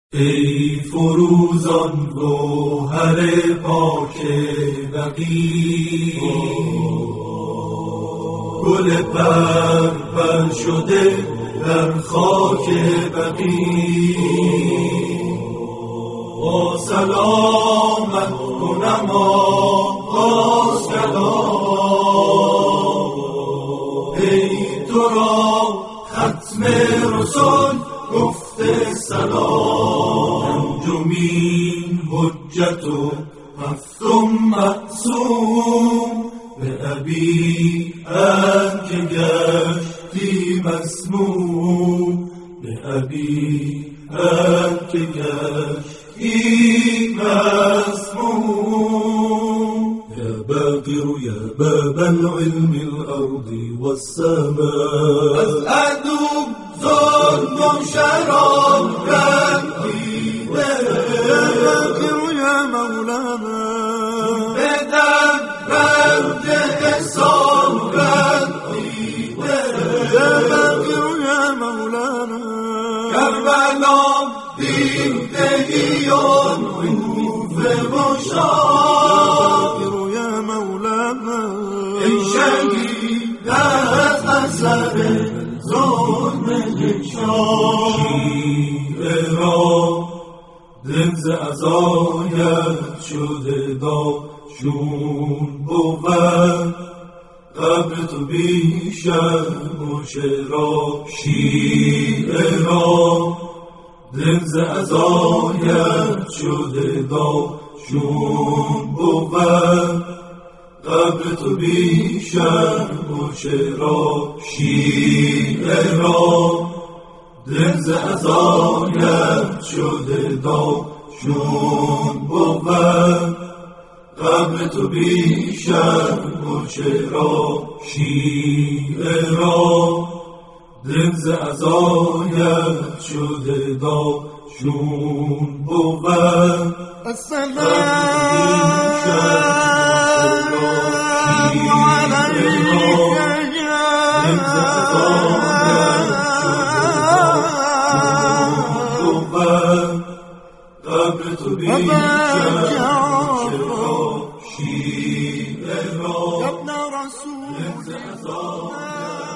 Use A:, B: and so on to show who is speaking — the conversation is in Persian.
A: ای فروزان گوهر پاک بقی، گل پرپر شده در خاک بقی. با سلامت کنم آغاز کلام، ای تو را ختم رسول گفته سلام. پنجمین حجت و هفتم معصوم، به ابی که گشتی مسموم، به ابی که گشتی مسموم. يا باقر يا باب العلم الأرض والسماء، أسعد ظلم شراب ربي. يا باقر يا مولانا بدبر حساب ربي. يا باقر يا مولانا كربلا بنت هيون في مشاق. يا مولانا ای شهید از اثر ظلم شیر را، دل ز عزایت شده داشون بود. قبر تو بیشتر مشرا شیر را، دل ز عزایت شده داشون بود. قبر تو بیشتر مشرا شیر را، دل ز عزایت شده داشون بود. قبر تو بیشتر مشرا شیر را، دل ز عزایت شده داشون بود.
B: السلام
A: قبر تو بیشتر شیر را،
B: ابن رسول